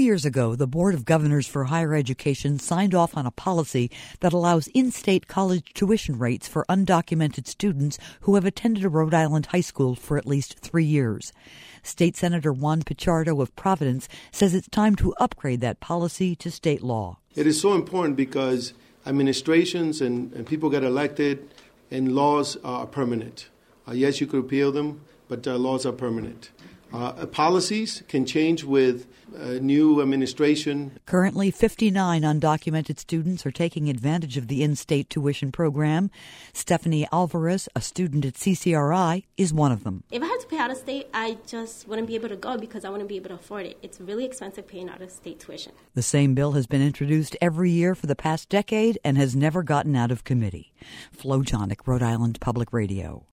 years ago, the Board of Governors for Higher Education signed off on a policy that allows in-state college tuition rates for undocumented students who have attended a Rhode Island high school for at least 3 years. State Senator Juan Pichardo of Providence says it's time to upgrade that policy to state law. It is so important because administrations and people get elected and laws are permanent. Yes, you could repeal them, but laws are permanent. Policies can change with new administration. Currently, 59 undocumented students are taking advantage of the in-state tuition program. Stephanie Alvarez, a student at CCRI, is one of them. If I had to pay out of state, I just wouldn't be able to go because I wouldn't be able to afford it. It's really expensive paying out of state tuition. The same bill has been introduced every year for the past decade and has never gotten out of committee. Flo Jonick, Rhode Island Public Radio.